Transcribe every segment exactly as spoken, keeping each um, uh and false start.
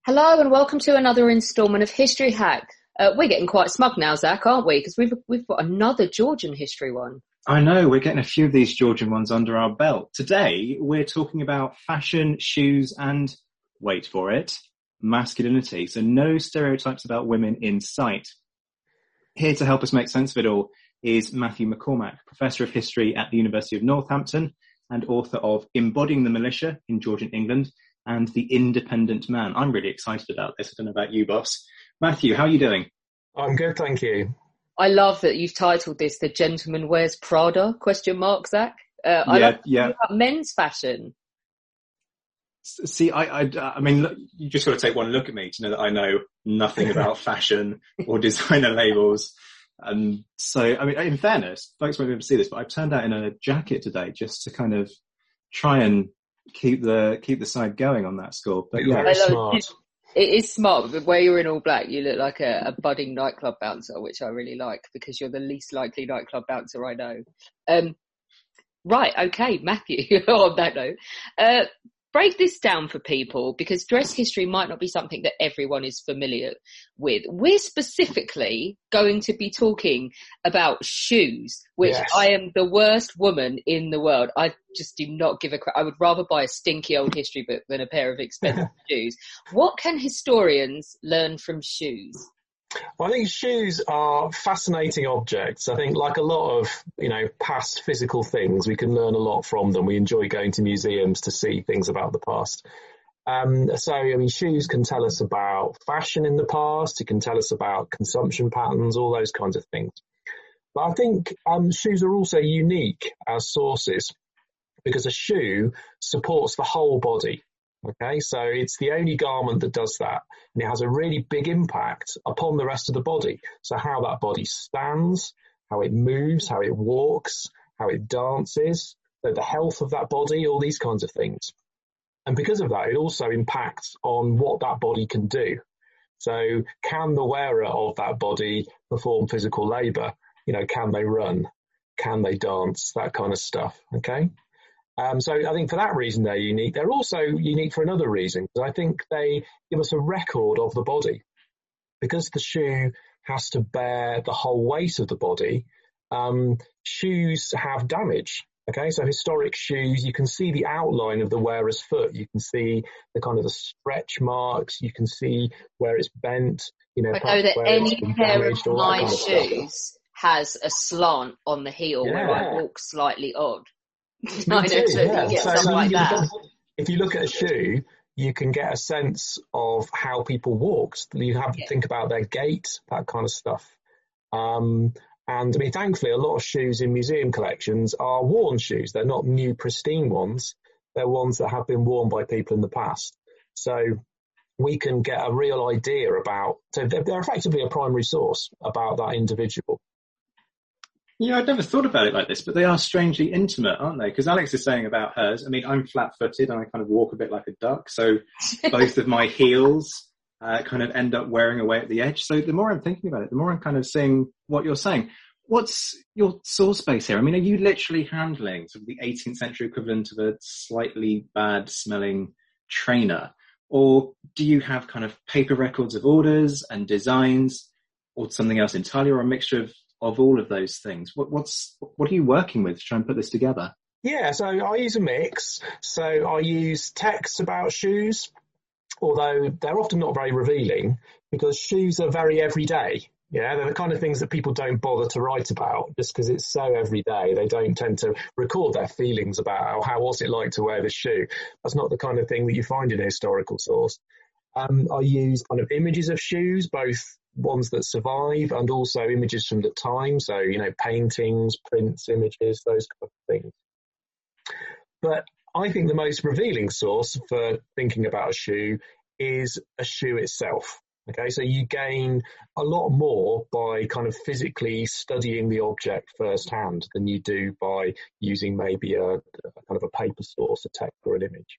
Hello and welcome to another instalment of History Hack. Uh, we're getting quite smug now, Zach, aren't we? Because we've we've got another Georgian history one. I know, we're getting a few of these Georgian ones under our belt. Today, we're talking about fashion, shoes, and, wait for it, masculinity. So no stereotypes about women in sight. Here to help us make sense of it all is Matthew McCormack, Professor of History at the University of Northampton and author of Embodying the Militia in Georgian England and The Independent Man. I'm really excited about this. I don't know about you, boss. Matthew, how are you doing? I'm good, thank you. I love that you've titled this "The Gentleman Wears Prada?" Question mark, Zach. Uh, I yeah, love yeah. About men's fashion. See, I, I, I mean, look, you just got to take one look at me to know that I know nothing about fashion or designer labels. And so, I mean, in fairness, folks won't be able to see this, but I've turned out in a jacket today just to kind of try and keep the keep the side going on that score. But yeah, very smart. It, it is smart, but where you're in all black, you look like a, a budding nightclub bouncer, which I really like because you're the least likely nightclub bouncer I know. Um, right, okay, Matthew. On that note, uh, break this down for people because dress history might not be something that everyone is familiar with. We're specifically going to be talking about shoes, which Yes. I am the worst woman in the world. I just do not give a crap. I would rather buy a stinky old history book than a pair of expensive shoes. What can historians learn from shoes? Well, I think shoes are fascinating objects. I think like a lot of, you know, past physical things, we can learn a lot from them. We enjoy going to museums to see things about the past. Um, so, I mean, shoes can tell us about fashion in the past. It can tell us about consumption patterns, all those kinds of things. But I think um, shoes are also unique as sources because a shoe supports the whole body. Okay, so it's the only garment that does that, and it has a really big impact upon the rest of the body. So how that body stands, how it moves, how it walks, how it dances, so the health of that body, all these kinds of things. And because of that, it also impacts on what that body can do. So can the wearer of that body perform physical labour? You know, can they run? Can they dance? That kind of stuff, okay? Um, so I think for that reason they're unique. They're also unique for another reason, because I think they give us a record of the body. Because the shoe has to bear the whole weight of the body, um, shoes have damage. Okay, so historic shoes, you can see the outline of the wearer's foot. You can see the kind of the stretch marks. You can see where it's bent. You know, I know that any pair damaged, of my kind of shoes stuff. has a slant on the heel Yeah. where I walk slightly odd. Me I know, too, so yeah. you get So, something so like you that. look at- if you look at a shoe, you can get a sense of how people walked. You have to Yeah. think about their gait, that kind of stuff. Um, and I mean, thankfully, a lot of shoes in museum collections are worn shoes. They're not new, pristine ones. They're ones that have been worn by people in the past. So we can get a real idea about, so they're, they're effectively a primary source about that individual. Yeah, I'd never thought about it like this, but they are strangely intimate, aren't they? Because Alex is saying about hers, I mean, I'm flat-footed and I kind of walk a bit like a duck, so both of my heels uh, kind of end up wearing away at the edge. So the more I'm thinking about it, the more I'm kind of seeing what you're saying. What's your source base here? I mean, are you literally handling sort of the eighteenth century equivalent of a slightly bad-smelling trainer? Or do you have kind of paper records of orders and designs or something else entirely, or a mixture of of all of those things? What, what's, what are you working with to try and put this together? Yeah, so I use a mix. So I use texts about shoes, although they're often not very revealing because shoes are very everyday. Yeah, they're the kind of things that people don't bother to write about just because it's so everyday. They don't tend to record their feelings about how, how was it like to wear this shoe. That's not the kind of thing that you find in a historical source. Um, I use kind of images of shoes, both ones that survive and also images from the time. So, you know, paintings, prints, images, those kind of things. But I think the most revealing source for thinking about a shoe is a shoe itself. Okay, so you gain a lot more by kind of physically studying the object firsthand than you do by using maybe a, a kind of a paper source, a text or an image.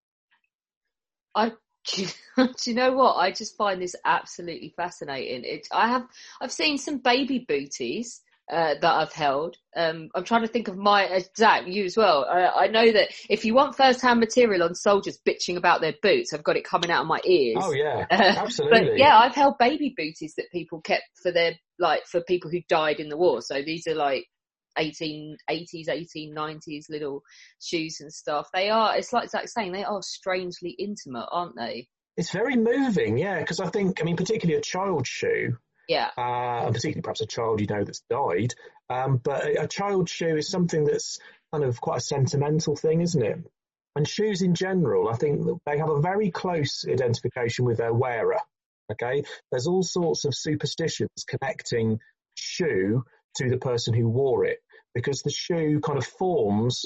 I do you, do you know what? I just find this absolutely fascinating. It, I have, I've seen some baby booties uh, that I've held. Um, I'm trying to think of my, uh, Zach, you as well. Uh, I know that if you want first-hand material on soldiers bitching about their boots, I've got it coming out of my ears. Oh yeah, uh, absolutely. But yeah, I've held baby booties that people kept for their, like, for people who died in the war. So these are like eighteen eighties, eighteen nineties little shoes and stuff. They are, it's like Zach's saying, they are strangely intimate, aren't they? It's very moving, yeah, because I think, I mean, particularly a child's shoe, Yeah. uh, and particularly perhaps a child you know that's died, um, but a, a child's shoe is something that's kind of quite a sentimental thing, isn't it? And shoes in general, I think they have a very close identification with their wearer, okay? There's all sorts of superstitions connecting shoe to the person who wore it, because the shoe kind of forms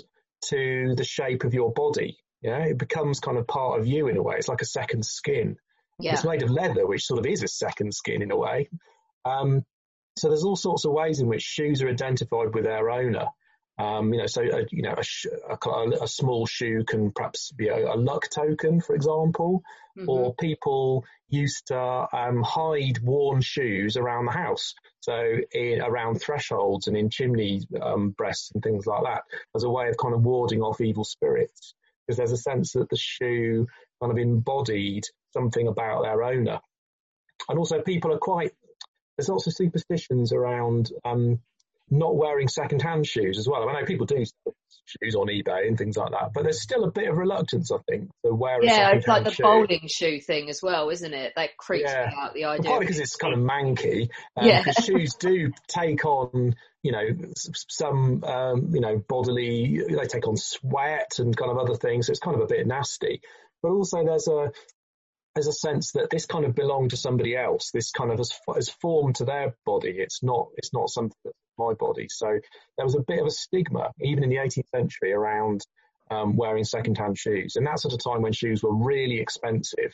to the shape of your body. Yeah, it becomes kind of part of you in a way. It's like a second skin. Yeah. It's made of leather, which sort of is a second skin in a way. Um, so there's all sorts of ways in which shoes are identified with their owner. Um, you know, so a, you know, a, sh- a, a small shoe can perhaps be a, a luck token, for example, mm-hmm. or people used to um, hide worn shoes around the house, so in, around thresholds and in chimney um, breasts and things like that, as a way of kind of warding off evil spirits. Because there's a sense that the shoe kind of embodied something about their owner. And also people are quite, there's lots of superstitions around um, not wearing second-hand shoes as well. I know people do shoes on eBay and things like that, but there's still a bit of reluctance, I think, to wear a yeah, second-hand it's like the shoe. bowling shoe thing as well, isn't it? That creeps yeah. me out, the idea. Partly because it's kind of manky. Um, yeah. Because shoes do take on, you know, some, um, you know, bodily, they take on sweat and kind of other things. So it's kind of a bit nasty. But also there's a, there's a sense that this kind of belonged to somebody else. This kind of has, has formed to their body. It's not, it's not something that's my body. So there was a bit of a stigma, even in the eighteenth century, around um, wearing second-hand shoes. And that's at a time when shoes were really expensive.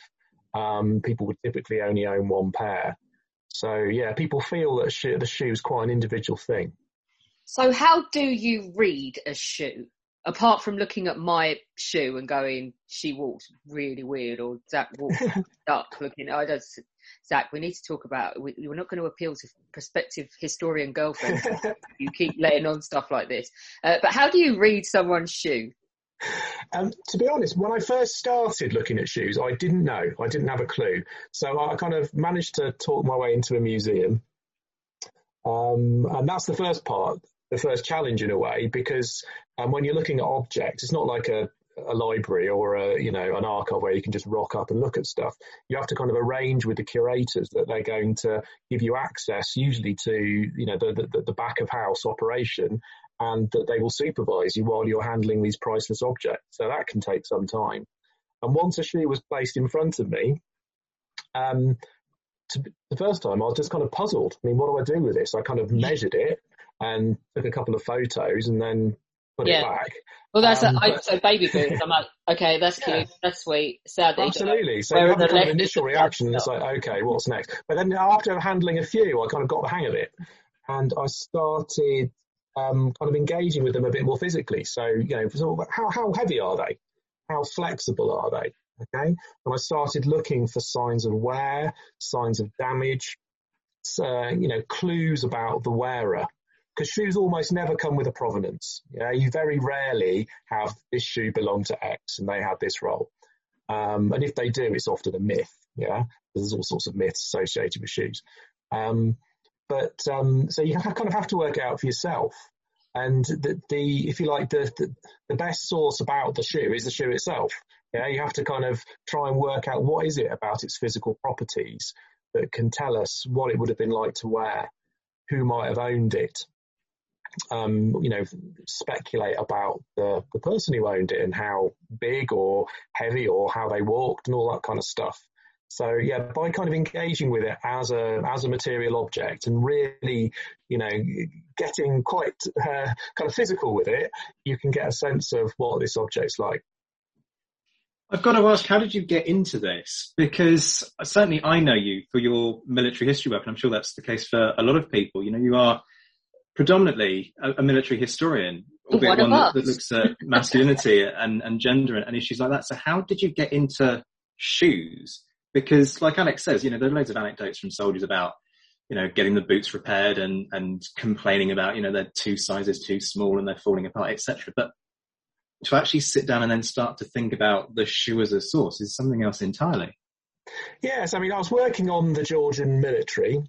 Um, people would typically only own one pair. So, yeah, people feel that sh- the shoe is quite an individual thing. So how do you read a shoe? Apart from looking at my shoe and going, she walks really weird, or Zach walks duck looking. I don't, Zach, we need to talk about, we, we're not going to appeal to prospective historian girlfriends. You keep letting on stuff like this. Uh, but how do you read someone's shoe? Um, to be honest, when I first started looking at shoes, I didn't know. I didn't have a clue. So I kind of managed to talk my way into a museum. Um, and that's the first part, the first challenge in a way, because um, when you're looking at objects, it's not like a, a library or a, you know, an archive where you can just rock up and look at stuff. You have to kind of arrange with the curators that they're going to give you access, usually to, you know, the, the, the back of house operation, and that they will supervise you while you're handling these priceless objects. So that can take some time. And once a shoe was placed in front of me, um, to, the first time I was just kind of puzzled. I mean, what do I do with this? I kind of measured it and took a couple of photos and then put yeah. it back. Well, that's um, a, I, but, so baby boots. I'm like, okay, that's cute, yeah. that's sweet. Sadly, absolutely. So you have a kind of initial reaction, and it's like, okay, what's next? But then after handling a few, I kind of got the hang of it, and I started um, kind of engaging with them a bit more physically. So, you know, sort of how how heavy are they? How flexible are they? Okay, and I started looking for signs of wear, signs of damage, uh, you know, clues about the wearer. Because shoes almost never come with a provenance. Yeah, you very rarely have this shoe belong to X and they had this role. Um, and if they do, it's often a myth. Yeah, there's all sorts of myths associated with shoes. Um, but um, so you have, kind of have to work it out for yourself. And the, the if you like, the, the the best source about the shoe is the shoe itself. Yeah, you have to kind of try and work out what is it about its physical properties that can tell us what it would have been like to wear, who might have owned it. Um, you know, speculate about the, the person who owned it and how big or heavy or how they walked and all that kind of stuff. So yeah, by kind of engaging with it as a as a material object and really, you know, getting quite uh, kind of physical with it, you can get a sense of what this object's like. I've got to ask, how did you get into this? Because certainly I know you for your military history work, and I'm sure that's the case for a lot of people. You know, you are predominantly a, a military historian, albeit one that, that looks at masculinity and, and gender and, and issues like that. So how did you get into shoes? Because like Alex says, you know, there are loads of anecdotes from soldiers about you know, getting the boots repaired and, and complaining about, you know, they're two sizes too small and they're falling apart, et cetera. But to actually sit down and then start to think about the shoe as a source is something else entirely. Yes, I mean, I was working on the Georgian military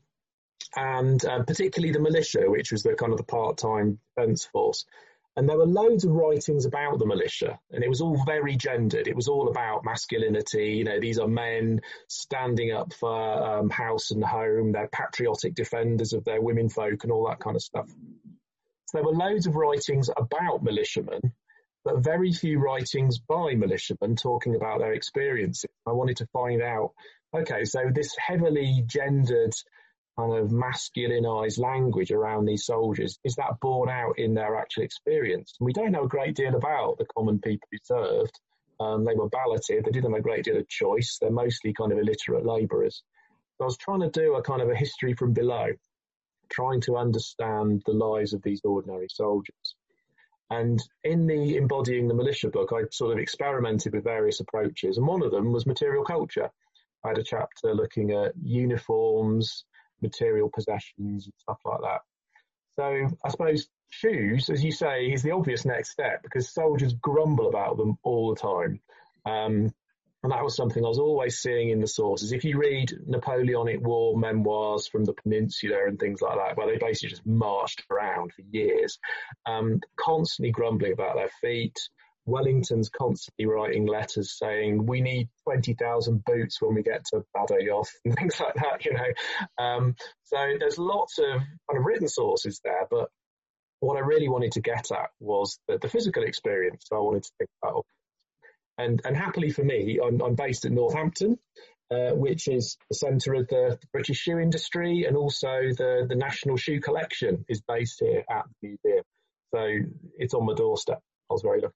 and um, particularly the militia, which was the kind of the part-time defence force. And there were loads of writings about the militia, and it was all very gendered. It was all about masculinity. You know, these are men standing up for um, house and home. They're patriotic defenders of their womenfolk and all that kind of stuff. So there were loads of writings about militiamen, but very few writings by militiamen talking about their experiences. I wanted to find out, okay, so this heavily gendered kind of masculinized language around these soldiers, is that borne out in their actual experience? And we don't know a great deal about the common people who served. Um, they were balloted. They didn't have a great deal of choice. They're mostly kind of illiterate labourers. So I was trying to do a kind of a history from below, trying to understand the lives of these ordinary soldiers. And in the Embodying the Militia book, I sort of experimented with various approaches, and one of them was material culture. I had a chapter looking at uniforms, material possessions and stuff like that. So I suppose shoes, as you say, is the obvious next step because soldiers grumble about them all the time. Um, and that was something I was always seeing in the sources. If you read Napoleonic War memoirs from the Peninsula and things like that, where they basically just marched around for years, um, constantly grumbling about their feet. Wellington's constantly writing letters saying, we need twenty thousand boots when we get to Badajoz and things like that, you know. Um, so there's lots of kind of written sources there, but what I really wanted to get at was the, the physical experience. So I wanted to think about. And, and happily for me, I'm, I'm based at Northampton, uh, which is the centre of the, the British shoe industry, and also the, the National Shoe Collection is based here at the museum. So it's on my doorstep. I was very lucky.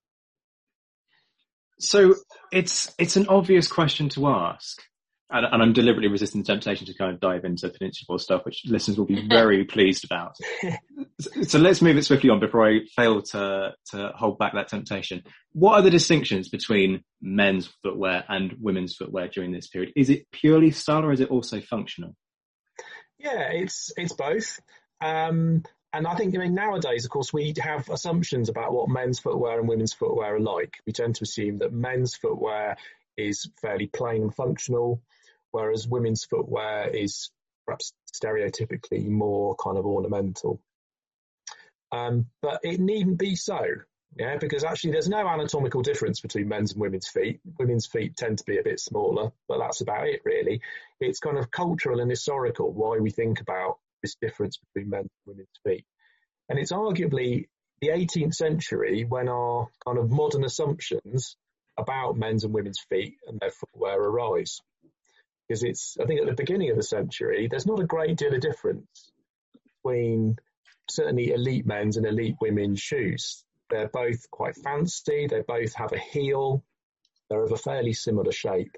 So it's it's an obvious question to ask, and, and I'm deliberately resisting the temptation to kind of dive into Peninsula War stuff, which listeners will be very pleased about. So, so let's move it swiftly on before I fail to to hold back that temptation. What are the distinctions between men's footwear and women's footwear during this period? Is it purely style or is it also functional? Yeah, it's it's both. Um, And I think, I mean, nowadays, of course, we have assumptions about what men's footwear and women's footwear are like. We tend to assume that men's footwear is fairly plain and functional, whereas women's footwear is perhaps stereotypically more kind of ornamental. Um, but it needn't be so, yeah, because actually there's no anatomical difference between men's and women's feet. Women's feet tend to be a bit smaller, but that's about it, really. It's kind of cultural and historical why we think about this difference between men's and women's feet. And it's arguably the eighteenth century when our kind of modern assumptions about men's and women's feet and their footwear arise. Because it's, I think at the beginning of the century, there's not a great deal of difference between certainly elite men's and elite women's shoes. They're both quite fancy, they both have a heel, they're of a fairly similar shape.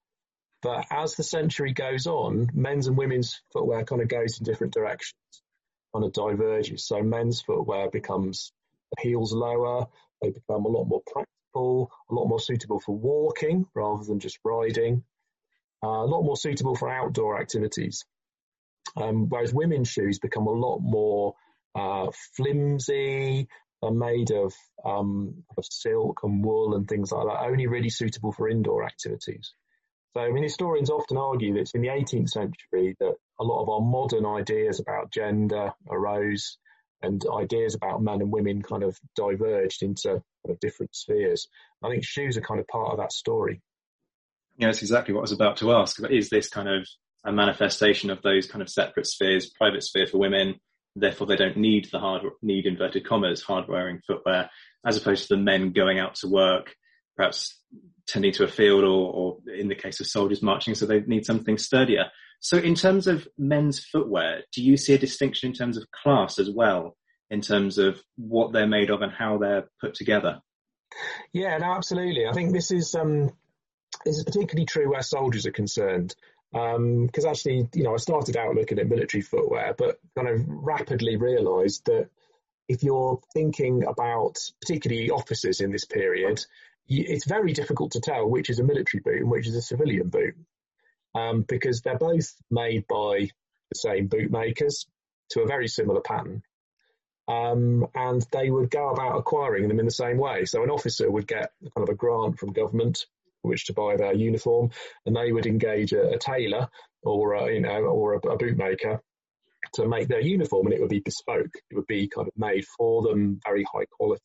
But as the century goes on, men's and women's footwear kind of goes in different directions, kind of diverges. So men's footwear becomes, the heels lower, they become a lot more practical, a lot more suitable for walking rather than just riding, uh, a lot more suitable for outdoor activities. Um, whereas women's shoes become a lot more uh, flimsy, they're made of, um, of silk and wool and things like that, only really suitable for indoor activities. So, I mean, historians often argue that it's in the eighteenth century that a lot of our modern ideas about gender arose and ideas about men and women kind of diverged into kind of different spheres. I think shoes are kind of part of that story. Yeah, that's exactly what I was about to ask. Is this kind of a manifestation of those kind of separate spheres, private sphere for women, therefore they don't need the hard, need inverted commas, hard-wearing footwear, as opposed to the men going out to work, perhaps tending to a field or, or in the case of soldiers marching, so they need something sturdier. So in terms of men's footwear, do you see a distinction in terms of class as well, in terms of what they're made of and how they're put together? Yeah, no, absolutely. I think this is um, this is particularly true where soldiers are concerned. Because um, actually, you know, I started out looking at military footwear, but kind of rapidly realised that if you're thinking about particularly officers in this period, it's very difficult to tell which is a military boot and which is a civilian boot, um, because they're both made by the same bootmakers to a very similar pattern. Um, and they would go about acquiring them in the same way. So an officer would get kind of a grant from government which to buy their uniform, and they would engage a, a tailor or a, you know or a, a bootmaker to make their uniform, and it would be bespoke. It would be kind of made for them, very high quality.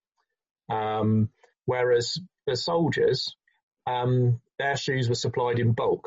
Um, whereas the soldiers, um, their shoes were supplied in bulk,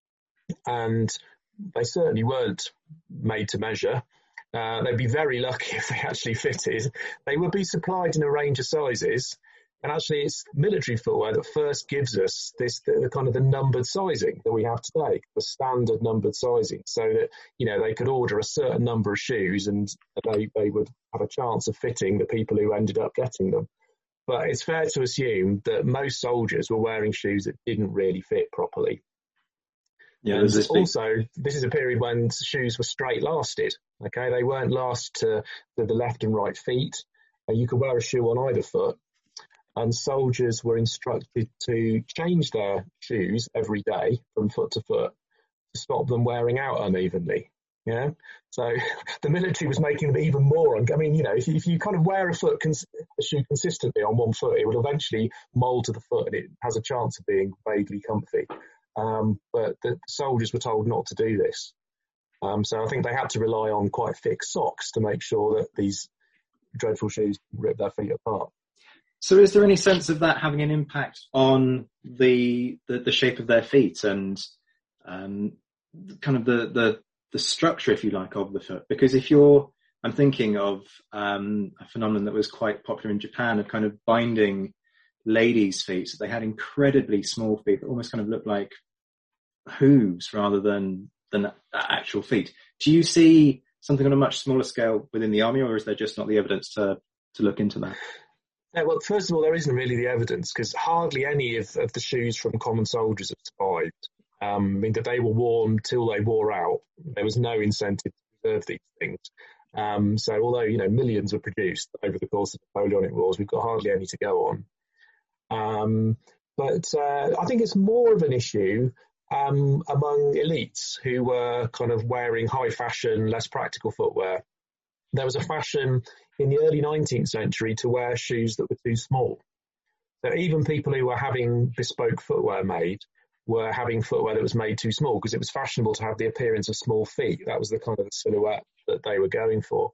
and they certainly weren't made to measure. Uh, they'd be very lucky if they actually fitted. They would be supplied in a range of sizes. And actually, it's military footwear that first gives us this the, the kind of the numbered sizing that we have today, the standard numbered sizing, so that, you know, they could order a certain number of shoes and they, they would have a chance of fitting the people who ended up getting them. But it's fair to assume that most soldiers were wearing shoes that didn't really fit properly. Yeah, and also, this is a period when shoes were straight lasted. Okay, they weren't last to, to the left and right feet. Uh, you could wear a shoe on either foot. And soldiers were instructed to change their shoes every day from foot to foot to stop them wearing out unevenly. Yeah, so the military was making them even more. I mean, you know, if you, if you kind of wear a foot cons- a shoe consistently on one foot, it will eventually mould to the foot, and it has a chance of being vaguely comfy. Um, but the soldiers were told not to do this. Um, so I think they had to rely on quite thick socks to make sure that these dreadful shoes rip their feet apart. So is there any sense of that having an impact on the the, the shape of their feet and um, kind of the, the the structure, if you like, of the foot? Because if you're, I'm thinking of um, a phenomenon that was quite popular in Japan of kind of binding ladies' feet. So they had incredibly small feet that almost kind of looked like hooves rather than than actual feet. Do you see something on a much smaller scale within the army, or is there just not the evidence to to look into that? Yeah, well, first of all, there isn't really the evidence, because hardly any of, of the shoes from common soldiers have survived. Um, I mean, that they were worn till they wore out. There was no incentive to preserve these things. Um, so although, you know, millions were produced over the course of the Napoleonic Wars, we've got hardly any to go on. Um, but uh, I think it's more of an issue um, among elites who were kind of wearing high fashion, less practical footwear. There was a fashion in the early nineteenth century to wear shoes that were too small. So even people who were having bespoke footwear made were having footwear that was made too small, because it was fashionable to have the appearance of small feet. That was the kind of the silhouette that they were going for.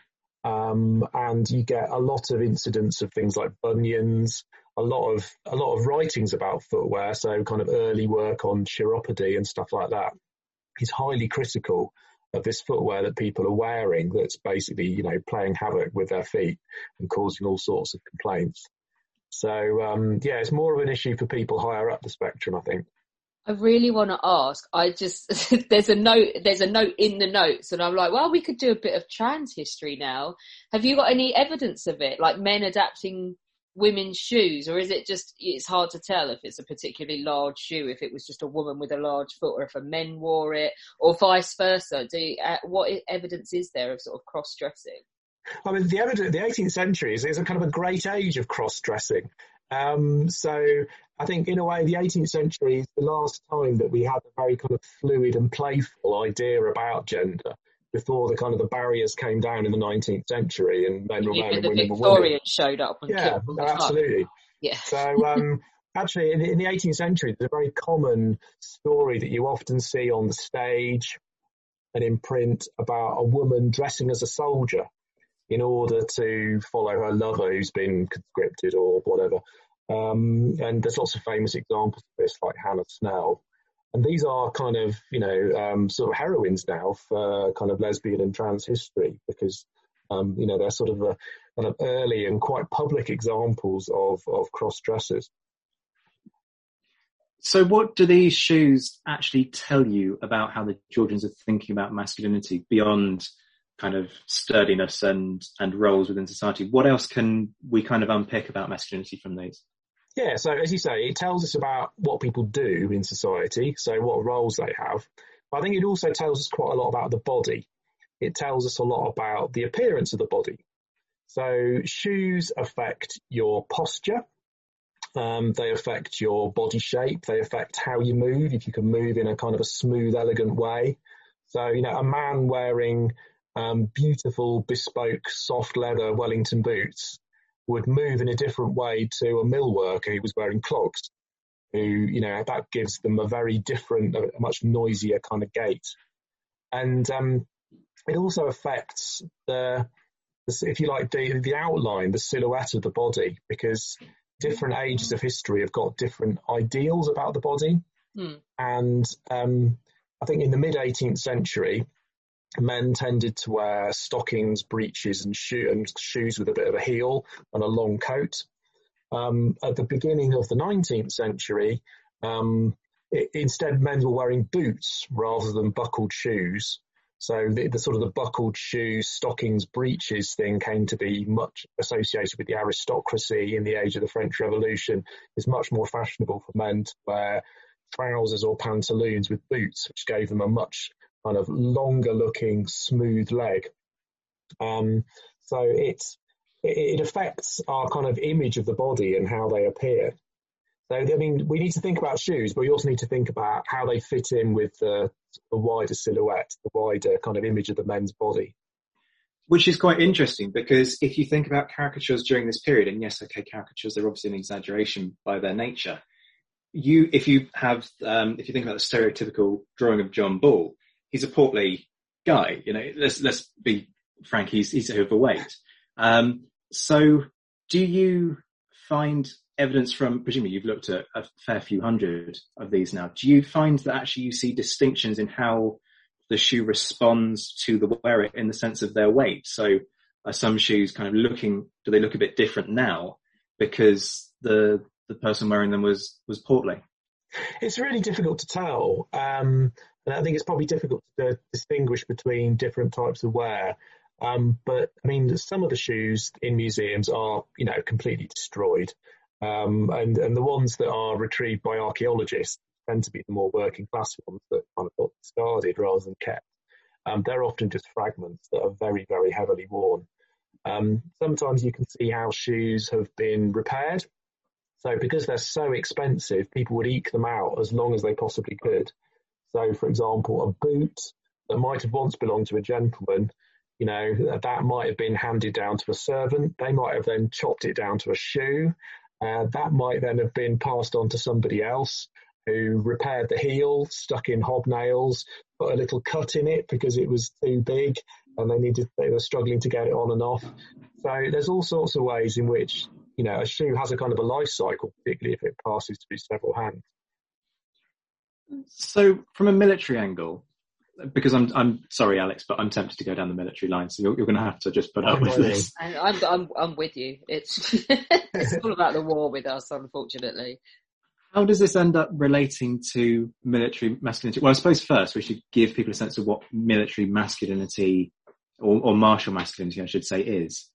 Um, and you get a lot of incidents of things like bunions, a lot of a lot of writings about footwear, so kind of early work on chiropody and stuff like that is highly critical of this footwear that people are wearing that's basically, you know, playing havoc with their feet and causing all sorts of complaints. So, um, yeah, it's more of an issue for people higher up the spectrum, I think. I really want to ask, I just, there's a note, there's a note in the notes, and I'm like, well, we could do a bit of trans history now. Have you got any evidence of it? Like men adapting women's shoes, or is it just, it's hard to tell if it's a particularly large shoe, if it was just a woman with a large foot, or if a men wore it, or vice versa? Do you, uh, what evidence is there of sort of cross-dressing? I mean, the evidence, the eighteenth century is, is a kind of a great age of cross-dressing. Um, so I think in a way the eighteenth century is the last time that we had a very kind of fluid and playful idea about gender, before the kind of the barriers came down in the nineteenth century and men were men and women were women. Victorians showed up. And yeah, absolutely. Yeah. So um, actually, in, in the eighteenth century, there's a very common story that you often see on the stage and in print about a woman dressing as a soldier in order to follow her lover who's been conscripted or whatever. Um, and there's lots of famous examples of this, like Hannah Snell. And these are kind of, you know, um, sort of heroines now for kind of lesbian and trans history, because, um, you know, they're sort of a, kind of early and quite public examples of, of cross-dressers. So what do these shoes actually tell you about how the Georgians are thinking about masculinity beyond kind of sturdiness and, and roles within society? What else can we kind of unpick about masculinity from these? Yeah, so as you say, it tells us about what people do in society, so what roles they have. But I think it also tells us quite a lot about the body. It tells us a lot about the appearance of the body. So shoes affect your posture. Um, they affect your body shape. They affect how you move, if you can move in a kind of a smooth, elegant way. So, you know, a man wearing um, beautiful, bespoke, soft leather Wellington boots would move in a different way to a mill worker who was wearing clogs, who, you know, that gives them a very different, a much noisier kind of gait. And um, it also affects the, the, if you like, the, the outline, the silhouette of the body, because different ages of history have got different ideals about the body. Mm. And um, I think in the mid-eighteenth century, men tended to wear stockings, breeches, and, shoe, and shoes with a bit of a heel and a long coat. Um, at the beginning of the nineteenth century, um, it, instead men were wearing boots rather than buckled shoes. So the, the sort of the buckled shoes, stockings, breeches thing came to be much associated with the aristocracy in the age of the French Revolution. It's much more fashionable for men to wear trousers or pantaloons with boots, which gave them a much kind of longer looking, smooth leg. Um, so it, it affects our kind of image of the body and how they appear. So, I mean, we need to think about shoes, but we also need to think about how they fit in with the, the wider silhouette, the wider kind of image of the men's body. Which is quite interesting, because if you think about caricatures during this period, and yes, okay, caricatures are obviously an exaggeration by their nature. You, if you have, um, if you think about the stereotypical drawing of John Bull, he's a portly guy. You know, let's let's be frank, he's he's overweight. Um, so, do you find evidence from, presumably you've looked at a fair few hundred of these now, do you find that actually you see distinctions in how the shoe responds to the wearer in the sense of their weight? So are some shoes kind of looking, do they look a bit different now because the the person wearing them was, was portly? It's really difficult to tell. Um, and I think it's probably difficult to distinguish between different types of wear. Um, but I mean, some of the shoes in museums are, you know, completely destroyed. Um, and, and the ones that are retrieved by archaeologists tend to be the more working class ones that kind of got discarded rather than kept. Um, they're often just fragments that are very, very heavily worn. Um, sometimes you can see how shoes have been repaired. So because they're so expensive, people would eke them out as long as they possibly could. So, for example, a boot that might have once belonged to a gentleman, you know, that might have been handed down to a servant. They might have then chopped it down to a shoe. Uh, that might then have been passed on to somebody else who repaired the heel, stuck in hobnails, put a little cut in it because it was too big and they needed, they were struggling to get it on and off. So there's all sorts of ways in which, you know, a shoe has a kind of a life cycle, particularly if it passes through several hands. So from a military angle, because I'm I'm sorry, Alex, but I'm tempted to go down the military line, so you're, you're going to have to just put up with this. And I'm I'm I'm with you. It's it's all about the war with us, unfortunately. How does this end up relating to military masculinity? Well, I suppose first we should give people a sense of what military masculinity or, or martial masculinity, I should say, is.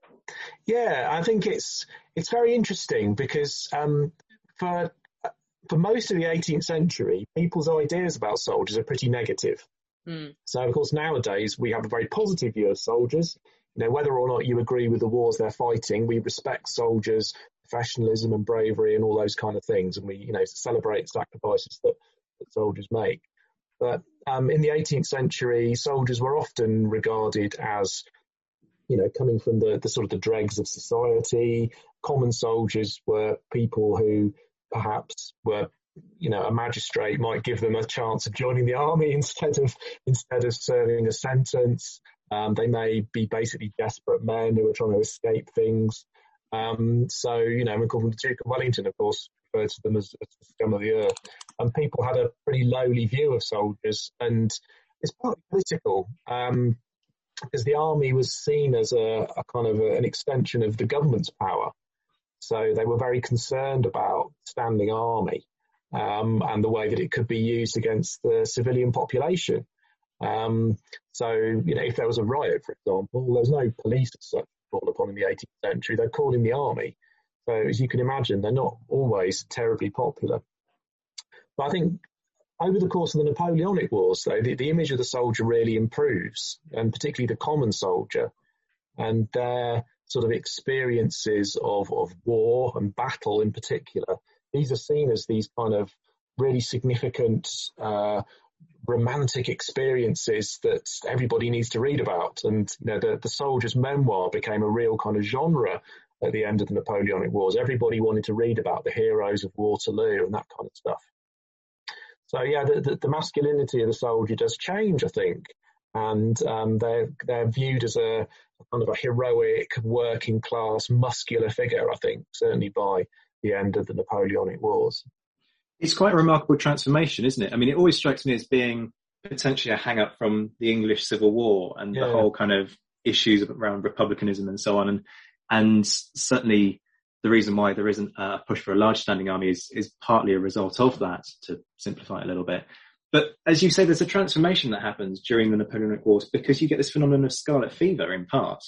Yeah, I think it's it's very interesting because um, for for most of the eighteenth century, people's ideas about soldiers are pretty negative. Mm. So, of course, nowadays we have a very positive view of soldiers. You know, whether or not you agree with the wars they're fighting, we respect soldiers' professionalism and bravery and all those kind of things, and we, you know, celebrate sacrifices that, that soldiers make. But um, in the eighteenth century, soldiers were often regarded as, you know, coming from the, the sort of the dregs of society. Common soldiers were people who perhaps were, you know, a magistrate might give them a chance of joining the army instead of instead of serving a sentence. Um, they may be basically desperate men who are trying to escape things. Um, so, you know, we call them the Duke of Wellington, of course, referred to them as, as the scum of the earth. And people had a pretty lowly view of soldiers, and it's partly political. Um, because the army was seen as a, a kind of a, an extension of the government's power. So they were very concerned about standing army um, and the way that it could be used against the civilian population. Um, so, you know, if there was a riot, for example, there was no police as such called upon in the eighteenth century. They'd call in the army. So as you can imagine, they're not always terribly popular. But I think over the course of the Napoleonic Wars, though, the, the image of the soldier really improves, and particularly the common soldier, and their sort of experiences of, of war and battle in particular. These are seen as these kind of really significant uh, romantic experiences that everybody needs to read about. And, you know, the, the soldier's memoir became a real kind of genre at the end of the Napoleonic Wars. Everybody wanted to read about the heroes of Waterloo and that kind of stuff. So, yeah, the, the, the masculinity of the soldier does change, I think. And um, they're, they're viewed as a, a kind of a heroic, working class, muscular figure, I think, certainly by the end of the Napoleonic Wars. It's quite a remarkable transformation, isn't it? I mean, it always strikes me as being potentially a hang-up from the English Civil War and yeah. the whole kind of issues around republicanism and so on. And, and certainly the reason why there isn't a push for a large standing army is, is partly a result of that, to simplify it a little bit. But as you say, there's a transformation that happens during the Napoleonic Wars because you get this phenomenon of scarlet fever in part,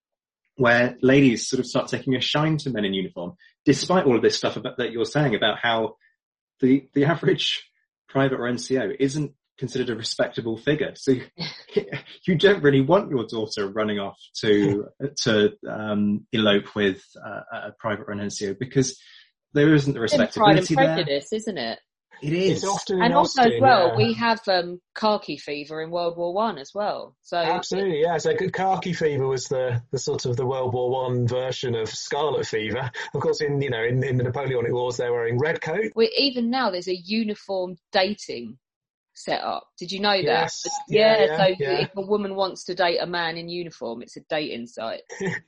where ladies sort of start taking a shine to men in uniform, despite all of this stuff about, that you're saying about how the, the average private or N C O isn't considered a respectable figure. So you don't really want your daughter running off to, to, um, elope with uh, a private or an N C O because there isn't the respectability Pride and Prejudice, there. Isn't it? It is. It's often and also Austin, as well, yeah. we have um, khaki fever in World War One as well. So absolutely, yeah. So khaki fever was the, the sort of the World War One version of scarlet fever. Of course, in you know in, in the Napoleonic Wars, they're wearing red coat. We, even now, there's a uniform dating set up. Did you know that? Yes. Yeah. yeah, yeah so yeah. if a woman wants to date a man in uniform, it's a dating site.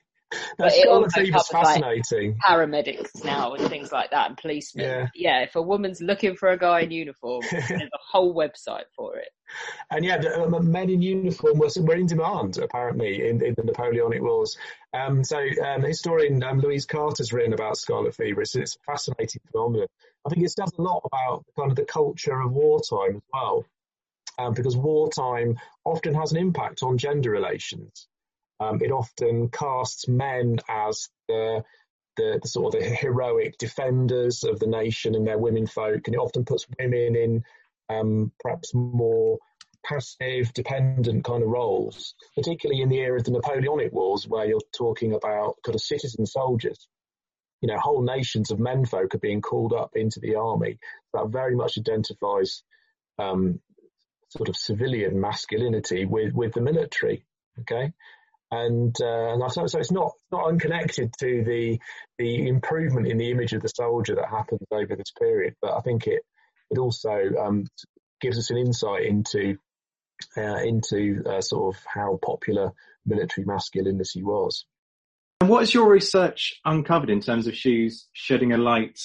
But scarlet fever's fascinating. Like paramedics now and things like that, and policemen. Yeah. yeah, if a woman's looking for a guy in uniform, there's a whole website for it. And yeah, the, uh, men in uniform were, were in demand, apparently, in, in the Napoleonic Wars. Um, so um, the historian um, Louise Carter's written about scarlet fever. It's, it's a fascinating phenomenon. I think it says a lot about kind of the culture of wartime as well, um, because wartime often has an impact on gender relations. Um, it often casts men as the, the, the sort of the heroic defenders of the nation and their womenfolk, and it often puts women in um, perhaps more passive, dependent kind of roles, particularly in the era of the Napoleonic Wars, where you're talking about kind of citizen soldiers. You know, whole nations of menfolk are being called up into the army. That very much identifies um, sort of civilian masculinity with, with the military. Okay. And, uh, and so, so it's not not unconnected to the the improvement in the image of the soldier that happens over this period. But I think it it also um, gives us an insight into uh, into uh, sort of how popular military masculinity was. And what has your research uncovered in terms of shoes shedding a light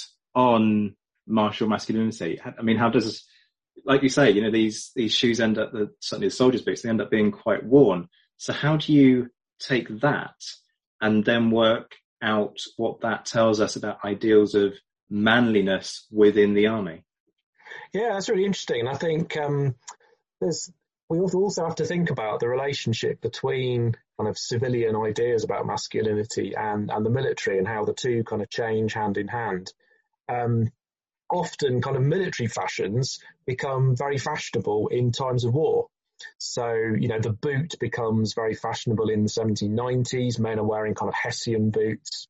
on martial masculinity? I mean, how does, like you say, you know, these these shoes end up, the, certainly the soldiers' boots, they end up being quite worn. So how do you take that and then work out what that tells us about ideals of manliness within the army? Yeah, that's really interesting. I think um, there's we also have to think about the relationship between kind of civilian ideas about masculinity and, and the military, and how the two kind of change hand in hand. Um, often kind of military fashions become very fashionable in times of war. So, you know, the boot becomes very fashionable in the seventeen nineties. Men are wearing kind of Hessian boots.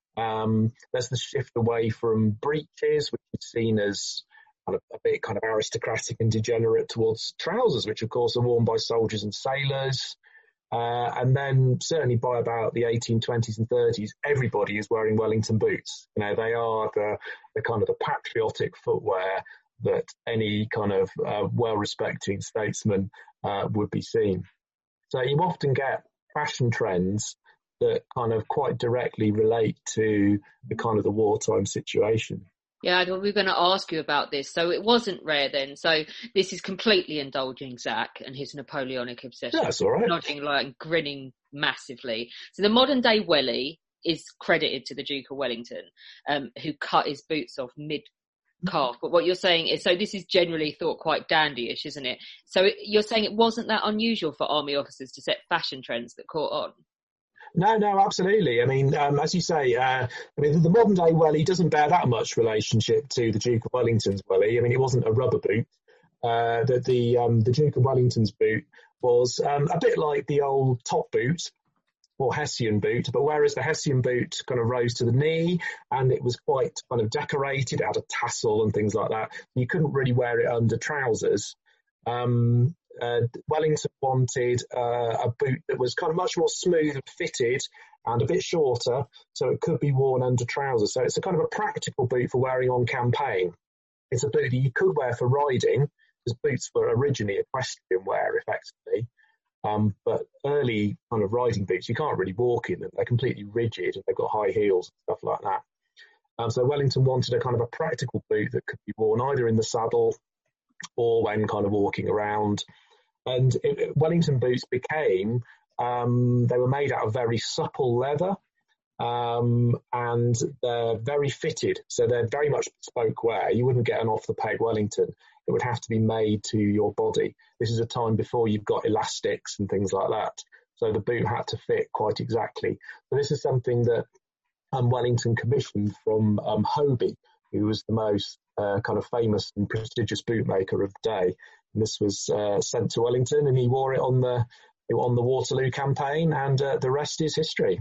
Um, there's the shift away from breeches, which is seen as kind of a bit kind of aristocratic and degenerate, towards trousers, which of course are worn by soldiers and sailors. Uh, and then certainly by about the eighteen twenties and thirties, everybody is wearing Wellington boots. You know, they are the, the kind of the patriotic footwear that any kind of uh, well-respecting statesman uh, would be seeing. So you often get fashion trends that kind of quite directly relate to the kind of the wartime situation. Yeah, we were going to ask you about this. So it wasn't rare then. So this is completely indulging Zach and his Napoleonic obsession. Yeah, that's all right. Nodding, like, grinning massively. So the modern day welly is credited to the Duke of Wellington, um, who cut his boots off mid calf. But what you're saying is, so this is generally thought quite dandyish, isn't it? So it, you're saying it wasn't that unusual for army officers to set fashion trends that caught on? No, no, absolutely. I mean, um, as you say, uh, I mean, the modern day welly doesn't bear that much relationship to the Duke of Wellington's welly. I mean, it wasn't a rubber boot. Uh, the the, um, the Duke of Wellington's boot was um, a bit like the old top boot or Hessian boot, but whereas the Hessian boot kind of rose to the knee and it was quite kind of decorated, it had a tassel and things like that, you couldn't really wear it under trousers. Um, uh, Wellington wanted uh, a boot that was kind of much more smooth and fitted and a bit shorter, so it could be worn under trousers. So it's a kind of a practical boot for wearing on campaign. It's a boot that you could wear for riding, because boots were originally equestrian wear, effectively. Um, but early kind of riding boots, you can't really walk in them. They're completely rigid and they've got high heels and stuff like that. Um, so Wellington wanted a kind of a practical boot that could be worn either in the saddle or when kind of walking around. And it, Wellington boots became, um, they were made out of very supple leather, um, and they're very fitted. So they're very much bespoke wear. You wouldn't get an off-the-peg Wellington. It would have to be made to your body. This is a time before you've got elastics and things like that. So the boot had to fit quite exactly. So this is something that um, Wellington commissioned from um, Hobie, who was the most uh, kind of famous and prestigious bootmaker of the day. And this was uh, sent to Wellington, and he wore it on the on the Waterloo campaign, and uh, the rest is history.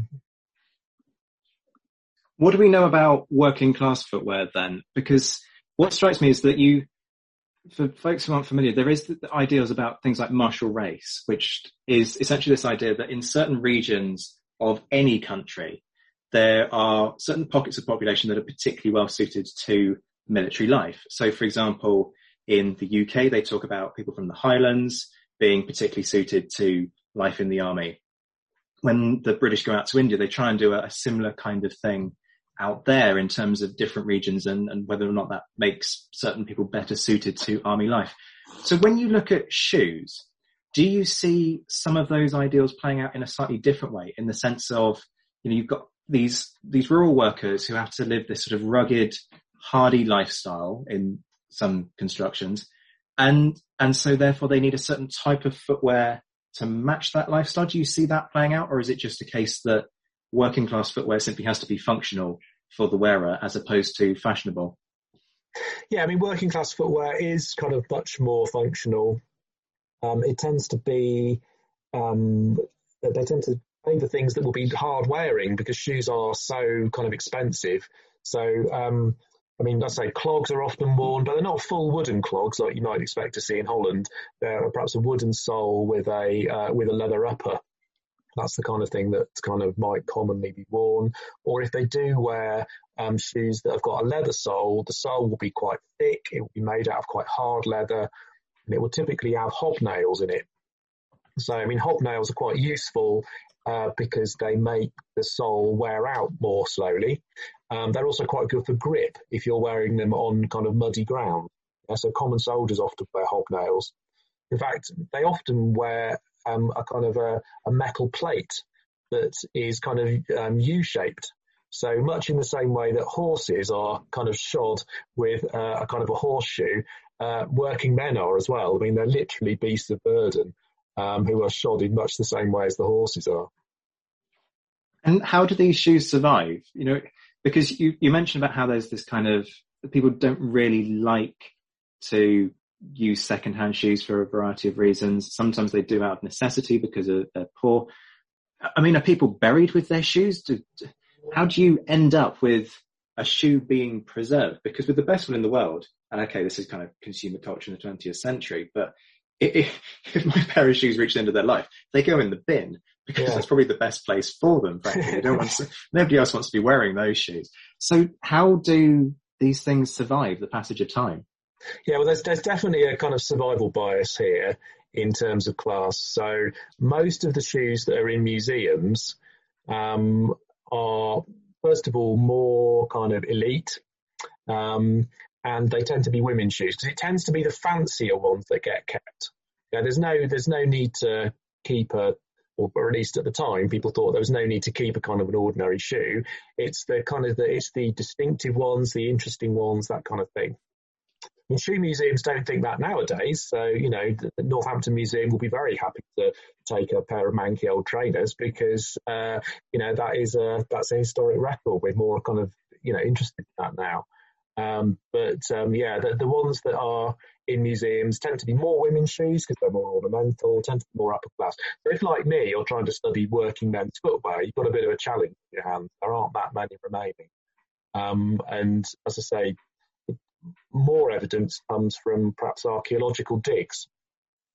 What do we know about working class footwear then? Because what strikes me is that you, for folks who aren't familiar, there is the ideas about things like martial race, which is essentially this idea that in certain regions of any country, there are certain pockets of population that are particularly well suited to military life. So, for example, in the U K, they talk about people from the Highlands being particularly suited to life in the army. When the British go out to India, they try and do a, a similar kind of thing out there in terms of different regions and, and whether or not that makes certain people better suited to army life. So when you look at shoes, do you see some of those ideals playing out in a slightly different way, in the sense of, you know, you've got these, these rural workers who have to live this sort of rugged, hardy lifestyle in some constructions, and, and so therefore they need a certain type of footwear to match that lifestyle? Do you see that playing out, or is it just a case that working class footwear simply has to be functional for the wearer as opposed to fashionable? Yeah, I mean, working class footwear is kind of much more functional. Um, it tends to be, um, they tend to favour things that will be hard wearing because shoes are so kind of expensive. So, um, I mean, let's say clogs are often worn, but they're not full wooden clogs like you might expect to see in Holland. They're perhaps a wooden sole with a uh, with a leather upper. That's the kind of thing that kind of might commonly be worn. Or if they do wear um, shoes that have got a leather sole, the sole will be quite thick. It will be made out of quite hard leather, and it will typically have hobnails in it. So, I mean, hobnails are quite useful uh, because they make the sole wear out more slowly. Um, they're also quite good for grip if you're wearing them on kind of muddy ground. Yeah, so common soldiers often wear hobnails. In fact, they often wear um, a kind of a, a metal plate that is kind of um, U-shaped. So much in the same way that horses are kind of shod with uh, a kind of a horseshoe, uh, working men are as well. I mean, they're literally beasts of burden um, who are shod in much the same way as the horses are. And how do these shoes survive? You know, because you, you mentioned about how there's this kind of, people don't really like to use second-hand shoes for a variety of reasons. Sometimes they do out of necessity because of, they're poor. I mean, are people buried with their shoes? Do, how do you end up with a shoe being preserved? Because with the best one in the world, and okay, this is kind of consumer culture in the twentieth century, but if, if my pair of shoes reach the end of their life, they go in the bin because yeah. That's probably the best place for them, frankly. They don't want to, nobody else wants to be wearing those shoes. So how do these things survive the passage of time? Yeah, well, there's, there's definitely a kind of survival bias here in terms of class. So most of the shoes that are in museums um, are, first of all, more kind of elite, um, and they tend to be women's shoes because it tends to be the fancier ones that get kept. Yeah, there's no there's no need to keep a, or at least at the time, people thought there was no need to keep a kind of an ordinary shoe. It's the kind of the it's the distinctive ones, the interesting ones, that kind of thing. And shoe museums don't think that nowadays. So, you know, the Northampton Museum will be very happy to take a pair of manky old trainers because, uh, you know, that is a, that's a historic record. We're more kind of, you know, interested in that now. Um, but, um, yeah, the, the ones that are in museums tend to be more women's shoes because they're more ornamental, tend to be more upper class. So if, like me, you're trying to study working men's footwear, you've got a bit of a challenge in your hands. There aren't that many remaining. Um, and as I say, more evidence comes from perhaps archaeological digs.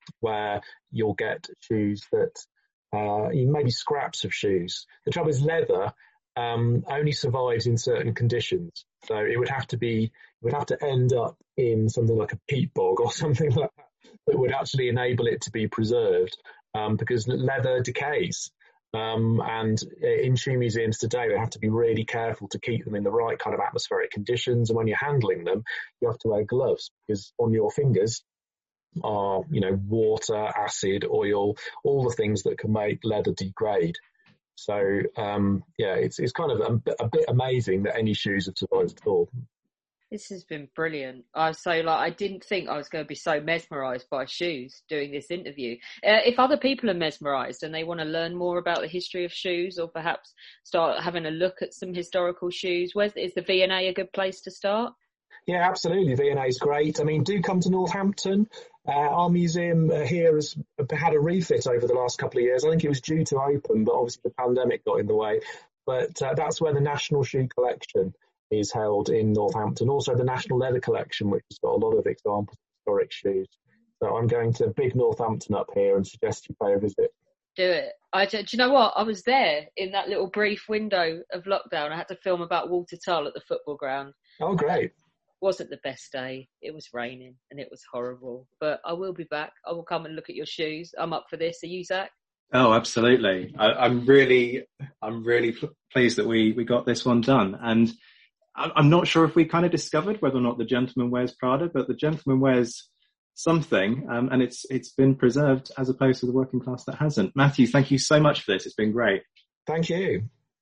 where you'll get shoes that uh, maybe scraps of shoes. The trouble is leather um, only survives in certain conditions. So it would have to be, it would have to end up in something like a peat bog or something like that that would actually enable it to be preserved, um, because leather decays. Um, and in shoe museums today, they have to be really careful to keep them in the right kind of atmospheric conditions. And when you're handling them, you have to wear gloves, because on your fingers are, you know, water, acid, oil, all the things that can make leather degrade. So, um, yeah, it's it's kind of a, a bit amazing that any shoes have survived at all. This has been brilliant. I was so like, I didn't think I was going to be so mesmerised by shoes doing this interview. Uh, if other people are mesmerised and they want to learn more about the history of shoes, or perhaps start having a look at some historical shoes, where's, is the V and A a good place to start? Yeah, absolutely. V and A is great. I mean, do come to Northampton. Uh, our museum uh, here has had a refit over the last couple of years. I think it was due to open, but obviously the pandemic got in the way. But uh, that's where the National Shoe Collection is held in Northampton. Also the National Leather Collection, which has got a lot of examples of historic shoes. So I'm going to big Northampton up here and suggest you pay a visit. Do it. I, do you know what? I was there in that little brief window of lockdown. I had to film about Walter Tull at the football ground. Oh, great. Wasn't the best day. It was raining and it was horrible. But I will be back. I will come and look at your shoes. I'm up for this. Are you, Zach? Oh, absolutely. I, I'm really, I'm really pl- pleased that we, we got this one done. And I'm not sure if we kind of discovered whether or not the gentleman wears Prada, but the gentleman wears something, um, and it's it's been preserved as opposed to the working class that hasn't. Matthew, thank you so much for this. It's been great. Thank you.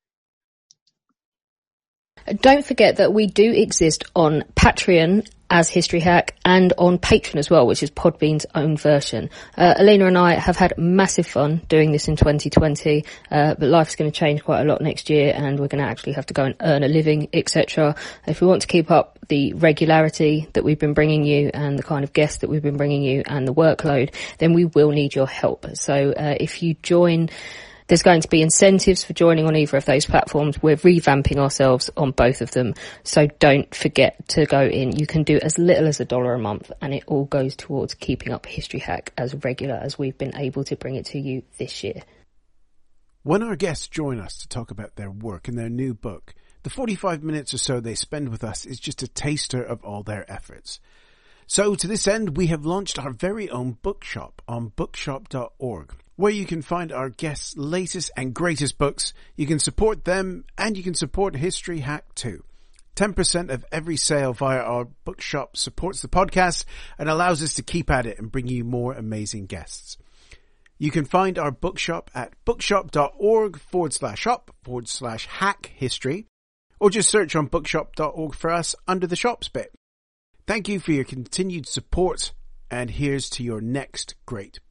Don't forget that we do exist on Patreon as History Hack and on Patreon as well, which is Podbean's own version. Uh, Alina and I have had massive fun doing this in twenty twenty, uh, but life's going to change quite a lot next year and we're going to actually have to go and earn a living, et cetera. If we want to keep up the regularity that we've been bringing you and the kind of guests that we've been bringing you and the workload, then we will need your help. So uh, if you join, there's going to be incentives for joining on either of those platforms. We're revamping ourselves on both of them. So don't forget to go in. You can do as little as a dollar a month and it all goes towards keeping up History Hack as regular as we've been able to bring it to you this year. When our guests join us to talk about their work and their new book, the forty-five minutes or so they spend with us is just a taster of all their efforts. So to this end, we have launched our very own bookshop on bookshop dot org. Where you can find our guests' latest and greatest books. You can support them and you can support History Hack too. ten percent of every sale via our bookshop supports the podcast and allows us to keep at it and bring you more amazing guests. You can find our bookshop at bookshop dot org forward slash shop forward slash hack history, or just search on bookshop dot org for us under the shops bit. Thank you for your continued support, and here's to your next great